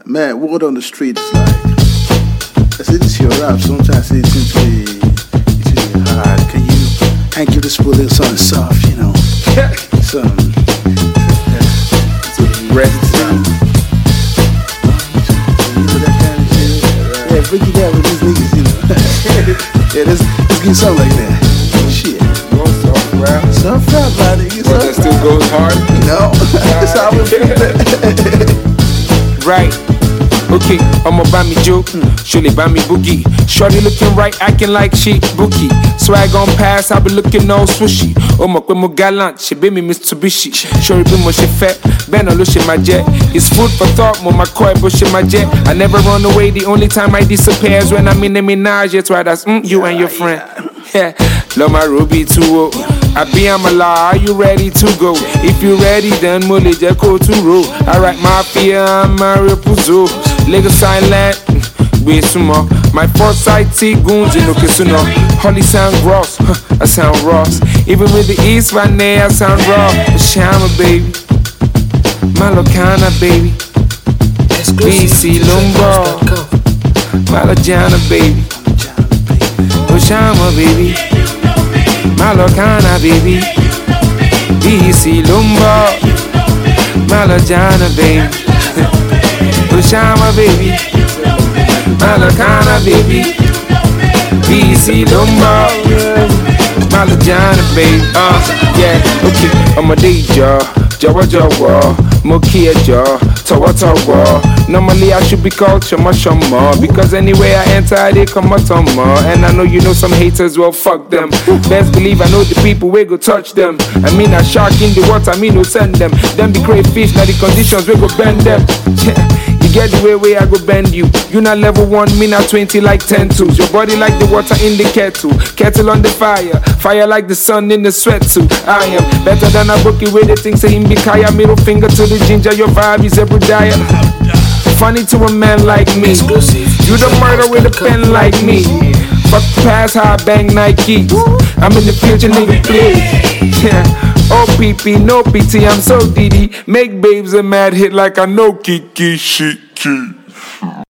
Man, word on the street is like, I say this your rap, sometimes it's really hard. Can you give this bullet something soft, you know? Some Ready some, you know, that kind of shit. Yeah, break it down with these niggas, you know. Yeah, let's get something like that. Shit. You want soft rap? Soft rap, my nigga. But that still goes hard? No, that's how we feel it. Right. Okay, I'ma buy me joke, surely buy me boogie. Shorty looking right, acting like she bookie. Swag on pass, I be looking all swooshy. Oh my mo gallant, she be me Mitsubishi. Shorty be mo she fat, Ben lo she my jet. It's food for thought, mo my koi bush in my jet. I never run away, the only time I disappear is when I'm in the Minaj. That's why that's you and your friend. Yeah, love my Ruby too. I be I'm a lie, are you ready to go? If you ready, then Mule Jacko to roll. Alright, Mafia, I'm Mario Puzo. Lagos Silent, be sumo. My foresight, T-Goons, in Okisuno. Holly sound gross, I sound Ross. Even with the East, right now, I sound raw. Shama, baby. Malocana, baby. BC Lumbo. Malajana, baby. Oshama, baby. Malocana, baby. BC Lumbo. Malajana, baby. Oshama, baby. Malocana, baby. BC Lumbo. Malajana, baby. Yeah, okay. I'm a DJ. Jawa, Mokia Jaw, Tawa. Normally I should be called Shama, because anywhere I enter, they come out on more. And I know you know some haters, well, fuck them. Best believe I know the people we go touch them. I mean, a shark in the water, I mean, no send them. Them be crayfish, now the conditions we go bend them. You get the way I go bend you. You not level 1, me not 20 like 10 twos. Your body like the water in the kettle on the fire. Fire like the sun in the sweat too. I am better than a bookie with the things say him be kaya. Middle finger to the ginger, your vibe is every diet. Funny to a man like me. You the murder with a pen like me. Fuck past how I bang Nike. I'm in the future, nigga, please. Yeah. OPP, no PT, I'm so DD. Make babes a mad hit like I know Kiki shit.